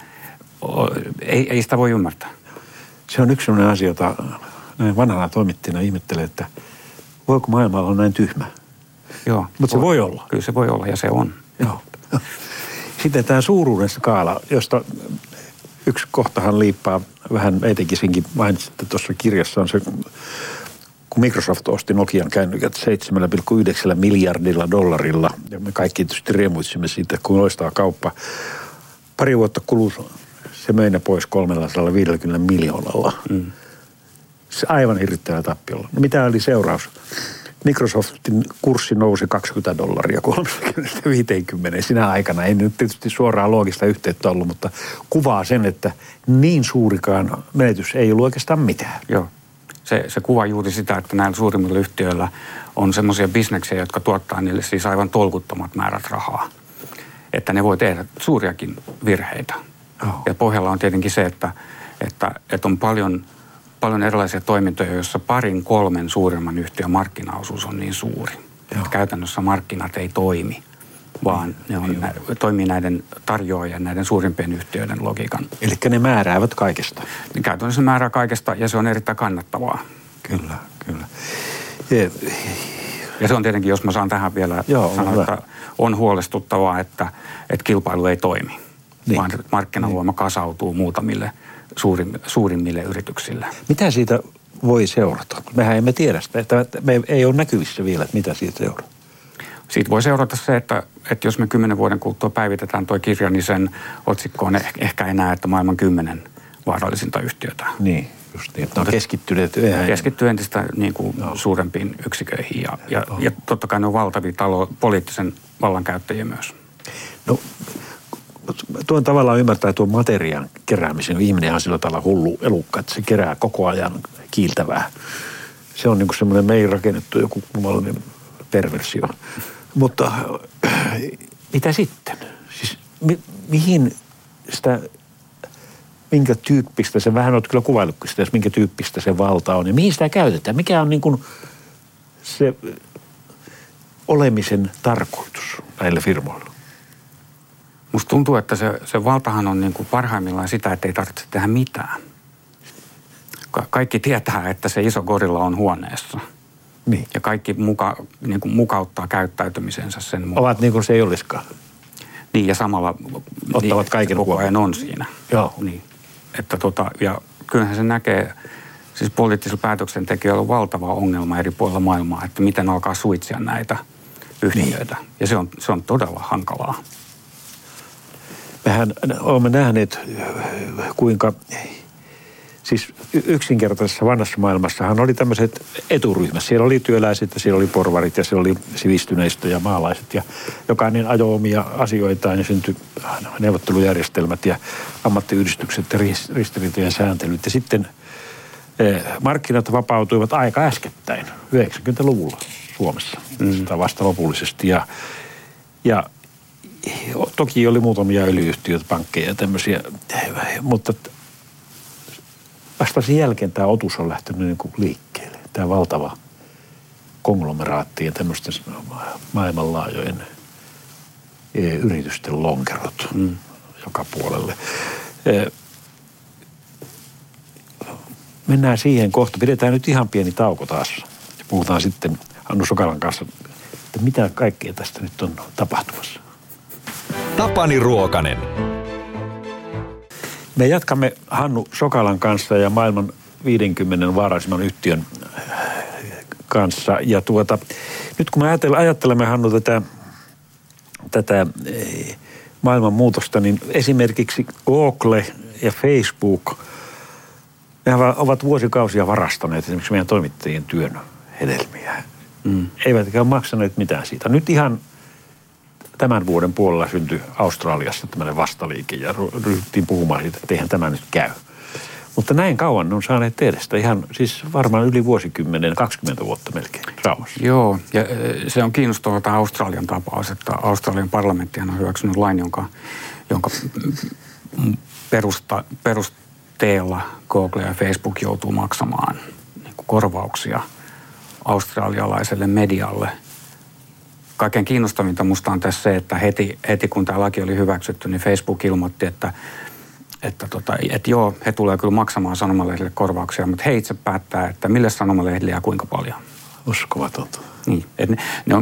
ei sitä voi ymmärtää. Se on yksi sellainen asia, jota näin vanhana toimittajana ihmettelee, että voiko maailma olla näin tyhmä? Joo. Mutta se voi olla. Kyllä se voi olla ja se on. Joo. Sitten tämä suuruuden skaala, josta yksi kohtahan liippaa vähän meitäkin mainitsitte tuossa kirjassa on se, kun Microsoft osti Nokian kännykät $7,9 miljardilla ja me kaikki tietysti riemuitsimme siitä, kun loistaa kauppa. Pari vuotta kului, se möi ne pois 350 miljoonalla. Se aivan hirvittävä tappiolla. No mitä oli seuraus? Microsoftin kurssi nousi $20 30-50 sinä aikana. Ei nyt tietysti suoraan loogista yhteyttä ollut, mutta kuvaa sen, että niin suurikaan menetys ei ollut oikeastaan mitään. Joo. Se kuvaa juuri sitä, että näillä suurimmilla yhtiöillä on semmoisia bisneksiä, jotka tuottaa niille siis aivan tolkuttomat määrät rahaa. Että ne voi tehdä suuriakin virheitä. Oh. Ja pohjalla on tietenkin se, että on paljon erilaisia toimintoja, joissa 2-3 suurimman yhtiön markkinaosuus on niin suuri. Käytännössä markkinat ei toimi, vaan ne toimii näiden tarjoajien, näiden suurimpien yhtiöiden logiikan. Eli ne määräävät kaikesta. Käytännössä määrää kaikesta ja se on erittäin kannattavaa. Kyllä. Ja se on tietenkin, jos mä saan tähän vielä sanoa, että on huolestuttavaa, että kilpailu ei toimi, vaan markkinavoima kasautuu muutamille suurimmille yrityksille. Mitä siitä voi seurata? Mehän emme tiedä sitä, että me ei ole näkyvissä vielä, että mitä siitä seuraa. Siitä voi seurata se, että jos me 10 vuoden kuluttua päivitetään tuo kirja, niin sen otsikko on ehkä enää, että maailman 10 vaarallisinta yhtiötä. Niin, just niin. On keskittyy entistä niin kuin suurempiin yksiköihin ja totta kai ne on valtavia poliittisen vallankäyttäjiä myös. No, tuon tavallaan ymmärtää tuon materiaan keräämisen. Ihminen on sillä tavalla hullu elukka, että se kerää koko ajan kiiltävää. Se on niin kuin semmoinen meihin rakennettu joku kummallinen perversio. Mutta mitä sitten? Siis mihin sitä, minkä tyyppistä se, vähän olet kyllä kuvaillutkin sitä, minkä tyyppistä se valta on ja mihin sitä käytetään? Mikä on niin kuin se olemisen tarkoitus näillä firmoilla? Musta tuntuu, että se valtahan on niin kuin parhaimmillaan sitä, että ei tarvitse tehdä mitään. Kaikki tietää, että se iso gorilla on huoneessa. Niin. Ja kaikki niin kuin mukauttaa käyttäytymisensä sen mukaan. Ovat niin kuin se ei olisikaan. Niin, ja samalla ottavat kaiken koko ajan on siinä. Joo. Niin. Että ja kyllähän se näkee, siis poliittisilla päätöksentekijöillä on valtava ongelma eri puolilla maailmaa, että miten alkaa suitsia näitä yhtiöitä. Niin. Ja se on todella hankalaa. Mehän olemme nähneet, kuinka siis yksinkertaisessa vanhassa maailmassahan oli tämmöiset eturyhmät. Siellä oli työläiset ja siellä oli porvarit ja siellä oli sivistyneistö ja maalaiset. Ja jokainen ajoi omia asioitaan ja syntyi neuvottelujärjestelmät ja ammattiyhdistykset ja ristiriitojen sääntelyt. Ja sitten markkinat vapautuivat aika äskettäin, 90-luvulla Suomessa. Sitä vasta lopullisesti. Ja toki oli muutamia öljy-yhtiöitä, pankkeja ja tämmöisiä, mutta vasta sen jälkeen tämä otus on lähtenyt niin kuin liikkeelle. Tämä valtava konglomeraatti ja tämmöisten maailmanlaajojen yritysten lonkerot joka puolelle. Mennään siihen kohta. Pidetään nyt ihan pieni tauko taas. Puhutaan sitten Hannu Sokalan kanssa, että mitä kaikkea tästä nyt on tapahtumassa. Tapani Ruokanen. Me jatkamme Hannu Sokalan kanssa ja maailman 50 vaarallisimman yhtiön kanssa. Ja nyt kun me ajattelemme, Hannu, tätä maailman muutosta, niin esimerkiksi Google ja Facebook, ne ovat vuosikausia varastaneet esimerkiksi meidän toimittajien työn hedelmiä. Eivätkä ole maksaneet mitään siitä. Nyt ihan tämän vuoden puolella syntyi Australiassa tämmöinen vastaliike ja ryhdyttiin puhumaan siitä, että eihän tämä nyt käy. Mutta näin kauan ne on saaneet tehdä sitä ihan siis varmaan yli vuosikymmenen, 20 vuotta melkein rauhassa. Joo, ja se on kiinnostavaa tämä Australian tapaus, että Australian parlamenttihan on hyväksynyt lain, jonka perusteella Google ja Facebook joutuu maksamaan niin kuin korvauksia australialaiselle medialle. Kaikkein kiinnostavinta musta on tässä se, että heti kun tämä laki oli hyväksytty, niin Facebook ilmoitti, että joo, he tulee kyllä maksamaan sanomalehdille korvauksia, mutta he itse päättää, että mille sanomalehdille ja kuinka paljon. Uskomatonta. Niin, että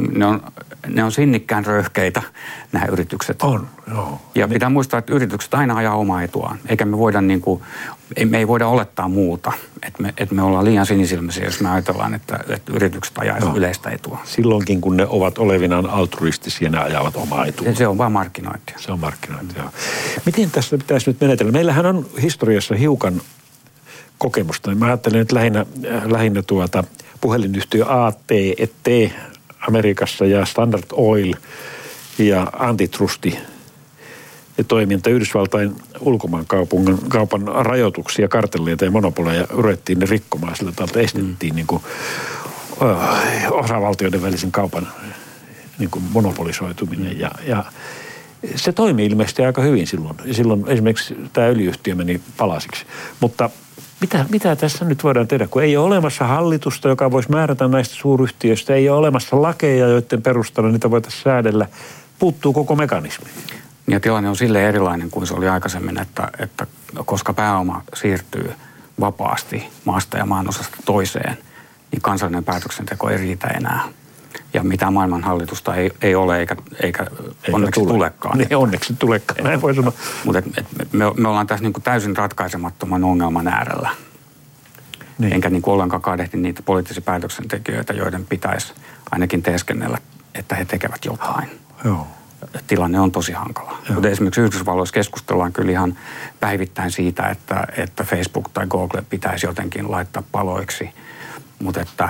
ne on sinnikkään röyhkeitä, nämä yritykset. On, joo. Ja pitää muistaa, että yritykset aina ajaa omaa etuaan. Eikä me voida me ei voida olettaa muuta. Että me ollaan liian sinisilmäisiä, jos me ajatellaan, että yritykset ajaa yleistä etua. Silloinkin, kun ne ovat olevinaan altruistisia, ne ajavat omaa etua. Se on vaan markkinointia. Se on markkinointia, joo. Miten tässä pitäisi nyt menetellä? Meillähän on historiassa hiukan kokemusta. Mä ajattelen nyt lähinnä puhelinyhtiö AT&T Amerikassa ja Standard Oil ja antitrusti ja toiminta Yhdysvaltain ulkomaankaupan rajoituksia, kartelleita ja monopoleja yritettiin ne rikkomaan sillä tavalla, että estettiin niin kuin, osavaltioiden välisen kaupan niin kuin monopolisoituminen ja se toimi ilmeisesti aika hyvin silloin. Ja silloin esimerkiksi tämä öljyyhtiö meni palasiksi. Mutta mitä tässä nyt voidaan tehdä, kun ei ole olemassa hallitusta, joka voisi määrätä näistä suuryhtiöistä, ei ole olemassa lakeja, joiden perusteella niitä voitaisiin säädellä, puuttuu koko mekanismi. Ja tilanne on silleen erilainen kuin se oli aikaisemmin, että koska pääoma siirtyy vapaasti maasta ja maanosasta toiseen, niin kansallinen päätöksenteko ei riitä enää. Ja mitään maailmanhallitusta ei ole eikä onneksi tulekaan. Niin, onneksi tulekaan, näin voi sanoa. Mutta me ollaan tässä niin kuin täysin ratkaisemattoman ongelman äärellä. Niin. Enkä niin kuin ollenkaan kadehti niitä poliittisia päätöksentekijöitä, joiden pitäisi ainakin teeskennellä, että he tekevät jotain. Joo. Tilanne on tosi hankala. Mutta esimerkiksi Yhdysvalloissa keskustellaan kyllä ihan päivittäin siitä, että Facebook tai Google pitäisi jotenkin laittaa paloiksi. Mutta että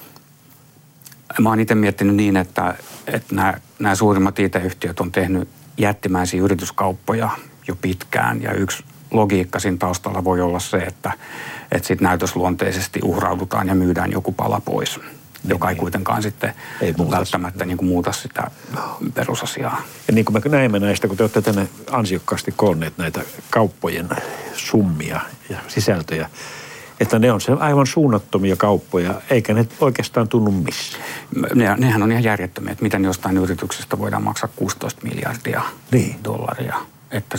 mä oon itse miettinyt niin, että nämä suurimmat IT-yhtiöt on tehnyt jättimäisiä yrityskauppoja jo pitkään. Ja yksi logiikka siinä taustalla voi olla se, että sitten näytösluonteisesti uhraudutaan ja myydään joku pala pois, joka ei kuitenkaan sitten välttämättä niin kuin muuta sitä perusasiaa. Ja niin kuin me näemme näistä, kun te olette tänne ansiokkaasti koonneet näitä kauppojen summia ja sisältöjä, että ne on se aivan suunnattomia kauppoja, eikä ne oikeastaan tunnu missään. Nehän on ihan järjettömiä, että miten jostain yrityksestä voidaan maksaa 16 miljardia dollaria. Että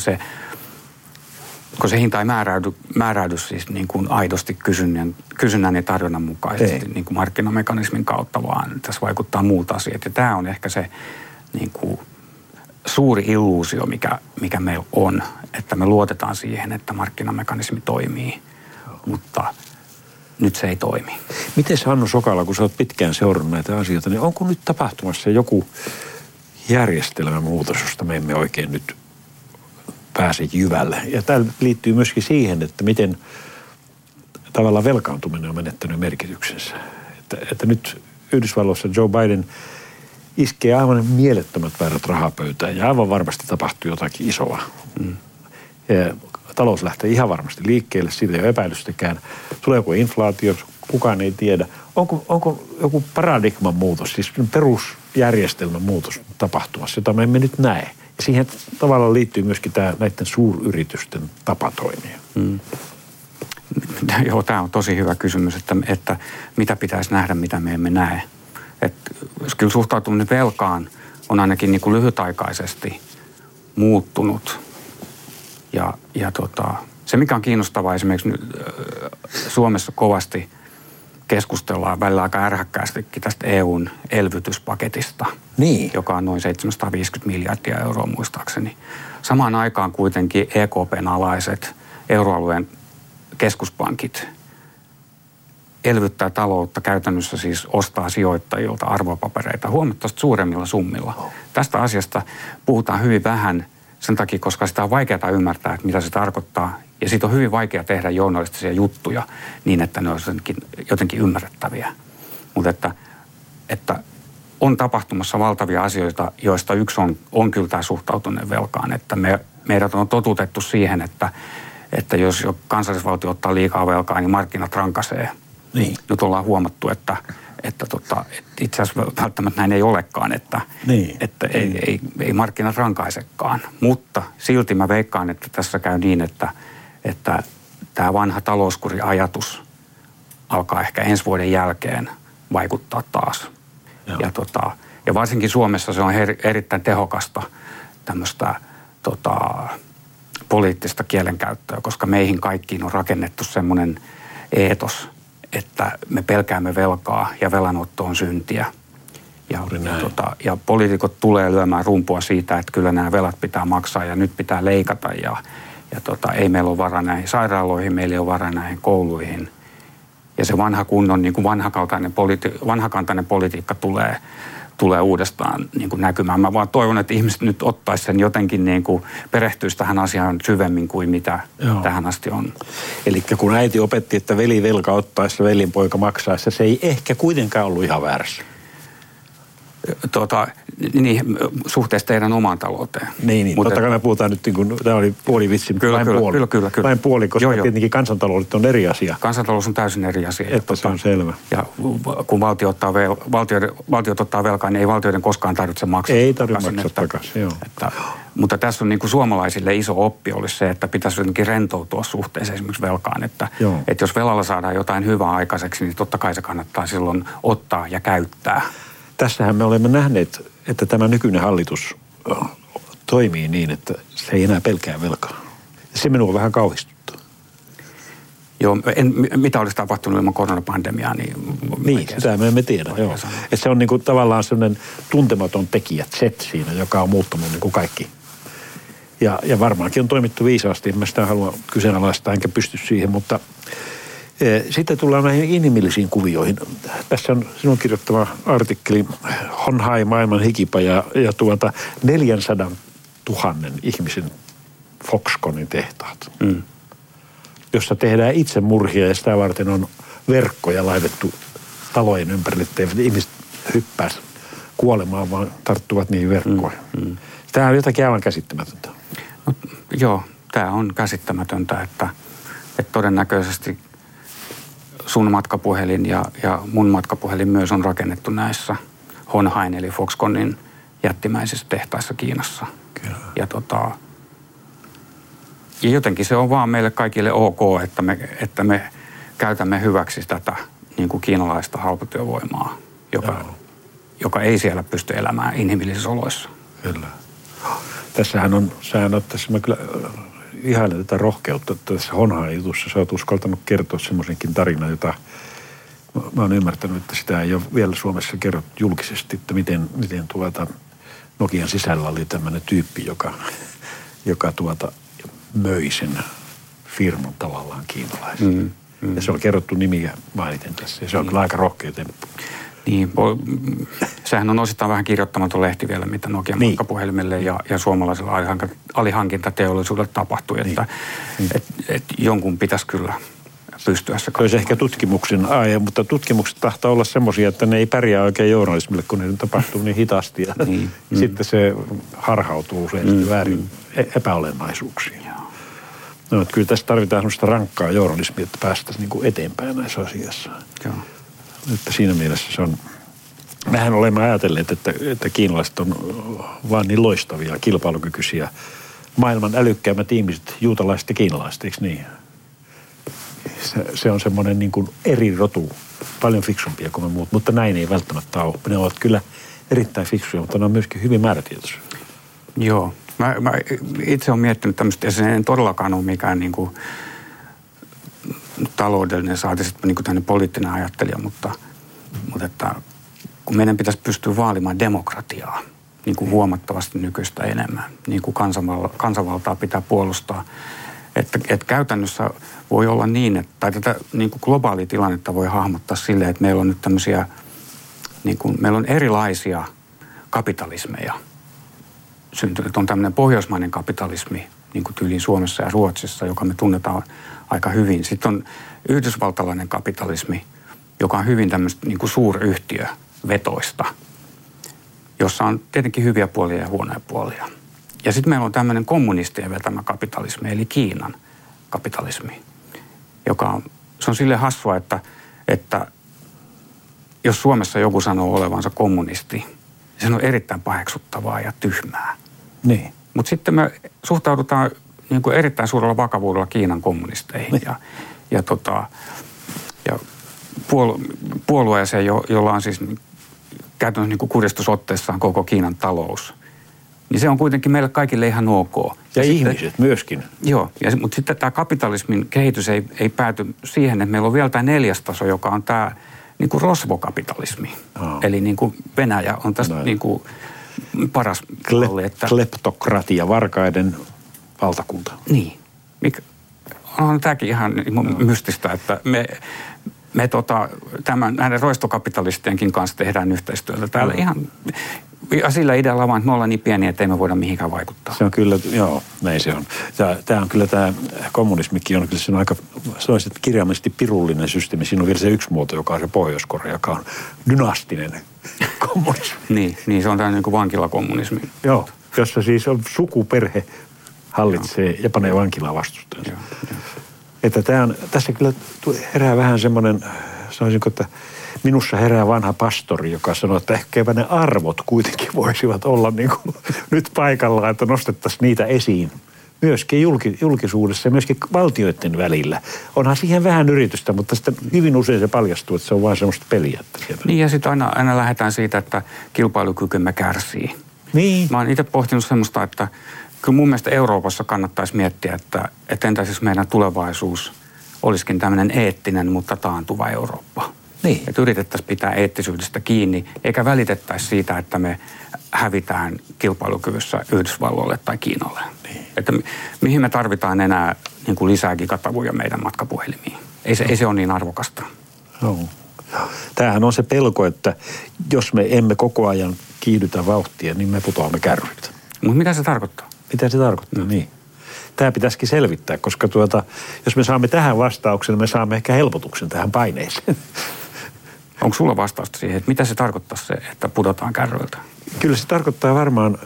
kun se hinta ei määräydy siis niin kuin aidosti kysynnän ja tarjonnan mukaisesti niin kuin markkinamekanismin kautta, vaan tässä vaikuttaa muut asiat. Ja tämä on ehkä se niin kuin suuri illuusio, mikä meillä on, että me luotetaan siihen, että markkinamekanismi toimii. Mutta nyt se ei toimi. Miten Hannu Sokala, kun sä oot pitkään seurannut näitä asioita, niin onko nyt tapahtumassa joku järjestelmämuutos, josta me emme oikein nyt pääse jyvälle? Ja tämä liittyy myöskin siihen, että miten tavallaan velkaantuminen on menettänyt merkityksensä. Että nyt Yhdysvalloissa Joe Biden iskee aivan mielettömät määrät rahapöytään ja aivan varmasti tapahtuu jotakin isoa. Ja talous lähtee ihan varmasti liikkeelle, siitä ei ole epäilystäkään. Tulee joku inflaatio, kukaan ei tiedä. Onko joku paradigman muutos, siis perusjärjestelmän muutos tapahtumassa, jota me emme nyt näe? Ja siihen tavallaan liittyy myöskin näiden suuryritysten tapa toimia. Joo, tämä on tosi hyvä kysymys, että mitä pitäisi nähdä, mitä me emme näe. Että kyllä suhtautuminen velkaan on ainakin niin kuin lyhytaikaisesti muuttunut. Ja se, mikä on kiinnostavaa esimerkiksi nyt Suomessa kovasti keskustellaan välillä aika ärhäkkäästikin tästä EUn elvytyspaketista, joka on noin 750 miljardia euroa muistaakseni. Samaan aikaan kuitenkin EKP:n alaiset euroalueen keskuspankit elvyttää taloutta, käytännössä siis ostaa sijoittajilta arvopapereita huomattavasti suuremmilla summilla. Tästä asiasta puhutaan hyvin vähän sen takia, koska sitä on vaikeaa ymmärtää, että mitä se tarkoittaa. Ja siitä on hyvin vaikea tehdä journalistisia juttuja niin, että ne olisivat jotenkin ymmärrettäviä. Mutta että on tapahtumassa valtavia asioita, joista yksi on kyllä tämä suhtautuminen velkaan. Että meidät on totutettu siihen, että jos kansallisvaltio ottaa liikaa velkaa, niin markkinat rankaisee. Niin. Nyt ollaan huomattu, että itse asiassa välttämättä näin ei olekaan, että ei markkinat rankaisekaan. Mutta silti mä veikkaan, että tässä käy niin, että tämä vanha talouskuriajatus alkaa ehkä ensi vuoden jälkeen vaikuttaa taas. Ja varsinkin Suomessa se on erittäin tehokasta tämmöistä poliittista kielenkäyttöä, koska meihin kaikkiin on rakennettu semmoinen eetos, että me pelkäämme velkaa ja velanotto on syntiä. Ja poliitikot tulee lyömään rumpua siitä, että kyllä nämä velat pitää maksaa ja nyt pitää leikata ja ei meillä ole varaa näihin sairaaloihin, meillä ei ole varaa näihin kouluihin. Ja se vanha kunnon niin kuin vanhakantainen politiikka tulee uudestaan niin kuin näkymään. Mä vaan toivon, että ihmiset nyt ottaisi sen jotenkin niin kuin perehtyisi tähän asiaan syvemmin kuin mitä tähän asti on. Eli kun äiti opetti, että veli velka ottaessa, velin poika maksaessa, se ei ehkä kuitenkaan ollut ihan väärässä. Niin, suhteessa teidän omaan talouteen. Niin. Totta kai me puhutaan nyt, niin kuin, tämä oli puolivitsi, Kyllä. Vain puoli, koska tietenkin kansantaloudet on eri asia. Kansantalous on täysin eri asia. Että se on selvä. Ja kun valtiot ottaa velkaa, niin ei valtioiden koskaan tarvitse maksaa. Ei tarvitse maksaa takaisin, joo. Mutta tässä on niin kuin suomalaisille iso oppi olisi se, että pitäisi jotenkin rentoutua suhteessa esimerkiksi velkaan. Että jos velalla saadaan jotain hyvää aikaiseksi, niin totta kai se kannattaa silloin ottaa ja käyttää. Tässähän me olemme nähneet, että tämä nykyinen hallitus toimii niin, että se ei enää pelkää velkaa. Ja se minua vähän kauhistuttaa. Joo, mitä olisi tapahtunut ilman koronapandemiaa, niin sitä me emme tiedä. Joo. Että se on niin kuin tavallaan sellainen tuntematon tekijä, Z siinä, joka on muuttunut niin kuin kaikki. Ja varmaankin on toimittu viisaasti, en mä sitä halua kyseenalaistaa, enkä pysty siihen, mutta sitten tullaan näihin inhimillisiin kuvioihin. Tässä on sinun kirjoittama artikkeli Honhai maailman hikipaja ja 400 000 ihmisen Foxconnin tehtaat, jossa tehdään itsemurhia ja sitä varten on verkkoja laitettu talojen ympärille, että ihmiset hyppääs kuolemaan, vaan tarttuvat niihin verkkoihin. Tämä on jotakin aivan käsittämätöntä. No, joo, tämä on käsittämätöntä, että todennäköisesti sun matkapuhelin ja mun matkapuhelin myös on rakennettu näissä Honhain eli Foxconnin jättimäisissä tehtaissa Kiinassa. Kyllä. Ja jotenkin se on vaan meille kaikille ok, että me käytämme hyväksi tätä niin kuin kiinalaista halpatyövoimaa, joka ei siellä pysty elämään inhimillisissä oloissa. Kyllä. Tässähän on tässä mä kyllä ihailen tätä rohkeutta, että tässä Honhain-jutussa sä oot uskaltanut kertoa semmoisenkin tarinan, jota mä oon ymmärtänyt, että sitä ei ole vielä Suomessa kerrottu julkisesti, että miten Nokian sisällä oli tämmöinen tyyppi, joka möi sen firman tavallaan kiinalaisen. Ja se on kerrottu nimiä mainiten tässä, ja se on kyllä aika rohkea temppu. Niin, sehän on osittain vähän kirjoittamaton lehti vielä, mitä Nokian matkapuhelimelle ja suomalaisella alihankintateollisuudelle tapahtui, että jonkun pitäisi kyllä pystyä se. Se olisi ehkä tutkimuksen aihe, mutta tutkimukset tahtoo olla semmoisia, että ne ei pärjää oikein journalismille, kun ne tapahtuu niin hitaasti. Ja sitten se harhautuu usein väärin epäolennaisuuksiin. No, että kyllä tässä tarvitaan semmoista rankkaa journalismia, että päästäisiin niin kuin eteenpäin näissä asiassa. Joo. Että siinä mielessä se on, mehän olemme ajatelleet, että kiinalaiset on vaan niin loistavia, kilpailukykyisiä, maailman älykkäimmät ihmiset, juutalaiset ja kiinalaiset, eikö niin? Se on semmoinen niin kuin eri rotu, paljon fiksumpia kuin me muut, mutta näin ei välttämättä ole. Ne ovat kyllä erittäin fiksuja, mutta ne on myöskin hyvin määrätietoisia. Joo. Mä itse olen miettinyt tämmöistä, ja se ei todellakaan ole mikään niin kuin taloudellinen, saati sitten niin kuin tämmöinen poliittinen ajattelija, mutta että kun meidän pitäisi pystyä vaalimaan demokratiaa niin kuin huomattavasti nykyistä enemmän, niin kuin kansanvaltaa pitää puolustaa, Että käytännössä voi olla niin, että, tai tätä niin kuin globaalia tilannetta voi hahmottaa silleen, että meillä on nyt tämmöisiä, niin kuin, meillä on erilaisia kapitalismeja syntynyt. On tämmöinen pohjoismainen kapitalismi, niin kuin tyyliin Suomessa ja Ruotsissa, joka me tunnetaan aika hyvin. Sitten on yhdysvaltalainen kapitalismi, joka on hyvin tämmöistä niin kuin suuryhtiövetoista, jossa on tietenkin hyviä puolia ja huonoja puolia. Ja sitten meillä on tämmöinen kommunistien vetämä kapitalismi, eli Kiinan kapitalismi, se on silleen hassua, että jos Suomessa joku sanoo olevansa kommunisti, se on erittäin paheksuttavaa ja tyhmää. Niin. Mutta sitten me suhtaudutaan niin kuin erittäin suurella vakavuudella Kiinan kommunisteihin niin. ja puolueeseen, jolla on siis käytännössä niin kuin kuristusotteessaan koko Kiinan talous. Niin se on kuitenkin meille kaikille ihan ok. Ja ihmiset sitten, myöskin. Joo, mutta sitten tämä kapitalismin kehitys ei pääty siihen, että meillä on vielä tämä 4. taso, joka on tämä niin kuin rosvokapitalismi. Eli niin kuin Venäjä on tästä niin kuin paras malli. Kleptokratia, varkaiden valtakunta. Niin. On tämäkin ihan mystistä, että me näiden roistokapitalistienkin kanssa tehdään yhteistyötä täällä ihan sillä idealla vaan, että me ollaan niin pieniä, että ei me voida mihinkään vaikuttaa. Se on kyllä, joo, näin se on. Tämä on kyllä, tämä kommunismikin on kyllä se on aika, sanoisin, että kirjaimellisesti pirullinen systeemi. Siinä on vielä se yksi muoto, joka on se Pohjois-Korea, joka on dynastinen kommunismi. niin, se on tämä niin kuin vankilakommunismi. Joo, jossa siis on sukuperhe hallitsee ja panee vankilaa vastustajansa. Että tässä kyllä herää vähän semmoinen, sanoisinko, että minussa herää vanha pastori, joka sanoo, että ehkä ne arvot kuitenkin voisivat olla niin kuin nyt paikallaan, että nostettaisiin niitä esiin. Myöskin julkisuudessa ja myöskin valtioiden välillä. Onhan siihen vähän yritystä, mutta sitten hyvin usein se paljastuu, että se on vain semmoista peliä. Niin ja sitten aina lähdetään siitä, että kilpailukykymme kärsii. Niin. Mä oon itse pohtinut semmoista, että kyllä mun mielestä Euroopassa kannattaisi miettiä, että entä siis meidän tulevaisuus olisikin tämmöinen eettinen, mutta taantuva Eurooppa. Niin. Että yritettäisiin pitää eettisyydestä kiinni, eikä välitettäisi siitä, että me hävitään kilpailukyvyssä Yhdysvalloille tai Kiinalle. Niin. Että mihin me tarvitaan enää niin kuin lisää gigatavuja meidän matkapuhelimiin. Ei se ole niin arvokasta. No. Tämähän on se pelko, että jos me emme koko ajan kiihdytä vauhtia, niin me putoamme kärryiltä. Mutta mitä se tarkoittaa? Mitä se tarkoittaa, niin. Tämä pitäisikin selvittää, koska jos me saamme tähän vastauksen, niin me saamme ehkä helpotuksen tähän paineeseen. Onko sulla vastausta siihen, että mitä se tarkoittaa se, että pudotaan kärryiltä? Kyllä se tarkoittaa varmaan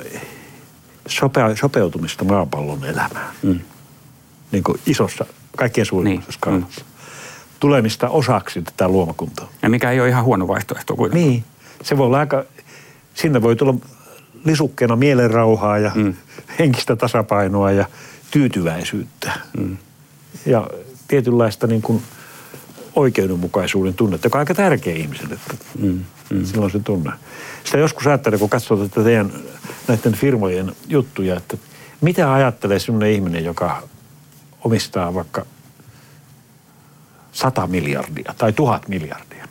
sopeutumista maapallon elämään. Niin kuin isossa, kaikkien suurimmassa skaalassa. Tulemista osaksi tätä luomakuntaa. Ja mikä ei ole ihan huono vaihtoehto kuitenkaan. Niin. Se voi olla sinne voi tulla lisukkeena mielenrauhaa ja henkistä tasapainoa ja tyytyväisyyttä. Ja tietynlaista niin kuin oikeudenmukaisuuden tunnetta, joka on aika tärkeä ihmiselle. Silloin se tunne. Sitä joskus ajattelee, kun katsoo tätä teidän näiden firmojen juttuja, että mitä ajattelee sellainen ihminen, joka omistaa vaikka 100 miljardia tai 1000 miljardia.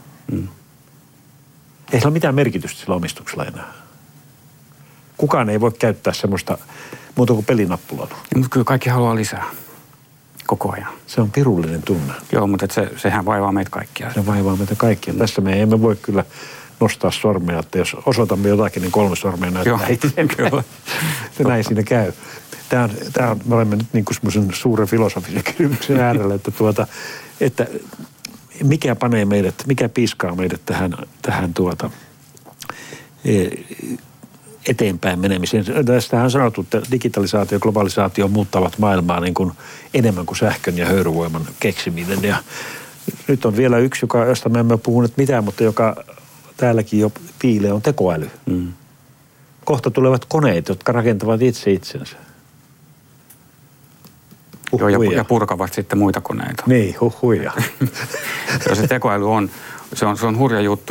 Ei sillä ole mitään merkitystä sillä omistuksella enää. Kukaan ei voi käyttää semmoista muuta kuin pelinappulalla. Mutta kyllä kaikki haluaa lisää. Koko ajan. Se on pirullinen tunne. Joo, mutta sehän vaivaa meitä kaikkia. Se vaivaa meitä kaikkia. Tässä me emme voi kyllä nostaa sormea, että jos osoitamme jotakin, niin 3 sormea näyttää itselleen. Näin siinä käy. Me olemme nyt niin kuin semmoisen suuren filosofisen kysymyksen äärellä, että mikä panee meidät, mikä piiskaa meidät tähän eteenpäin menemiseen. Tästähän on sanottu, että digitalisaatio ja globalisaatio muuttavat maailmaa niin kuin enemmän kuin sähkön ja höyryvoiman keksiminen. Ja nyt on vielä yksi, josta me emme puhuneet mitään, mutta joka täälläkin jo piilee, on tekoäly. Kohta tulevat koneet, jotka rakentavat itse itsensä. Joo, ja purkavat sitten muita koneita. Niin, huhuja. Se tekoäly on hurja juttu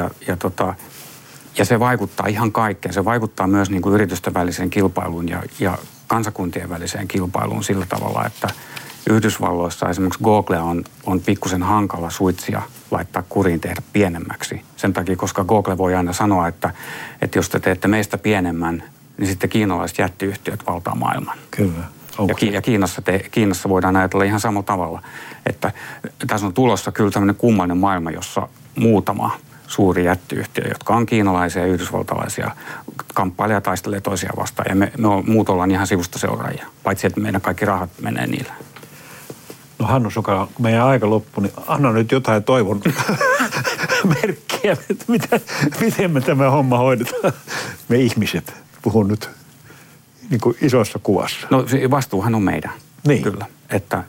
ja se vaikuttaa ihan kaikkeen. Se vaikuttaa myös niin kuin yritysten väliseen kilpailuun ja kansakuntien väliseen kilpailuun sillä tavalla, että Yhdysvalloissa esimerkiksi Googlea on pikkusen hankala suitsia laittaa kuriin tehdä pienemmäksi. Sen takia, koska Google voi aina sanoa, että jos te teette meistä pienemmän, niin sitten kiinalaiset jättiyhtiöt valtaa maailman. Kyllä. Ja Kiinassa voidaan ajatella ihan samalla tavalla, että tässä on tulossa kyllä tämmöinen kummallinen maailma, jossa muutama suuri jättiyhtiö, jotka on kiinalaisia ja yhdysvaltalaisia, kamppailee ja taistelee toisiaan vastaan. Ja me muut ollaan ihan sivusta seuraajia, paitsi että meidän kaikki rahat menee niille. No Hannu Sokala, kun meidän aika loppui, niin anna nyt jotain toivon merkkiä, että miten me tämä homma hoidetaan. Me ihmiset, puhun nyt niin kuin isossa kuvassa. No vastuuhan on meidän, niin. Kyllä. Että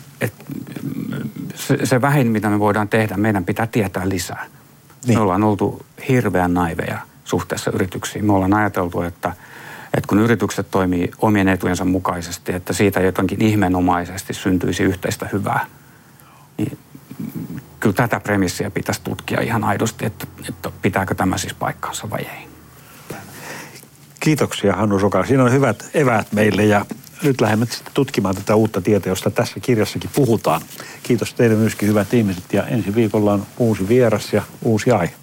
se vähin, mitä me voidaan tehdä, meidän pitää tietää lisää. Niin. Me ollaan oltu hirveän naiveja suhteessa yrityksiin. Me ollaan ajateltu, että kun yritykset toimii omien etujensa mukaisesti, että siitä jotenkin ihmeenomaisesti syntyisi yhteistä hyvää. Niin kyllä tätä premissiä pitäisi tutkia ihan aidosti, että pitääkö tämä siis paikkansa vai ei. Kiitoksia Hannu Sokala. Siinä on hyvät eväät meille ja nyt lähdemme sitten tutkimaan tätä uutta tietoa, josta tässä kirjassakin puhutaan. Kiitos teille myöskin hyvät ihmiset ja ensi viikolla on uusi vieras ja uusi aihe.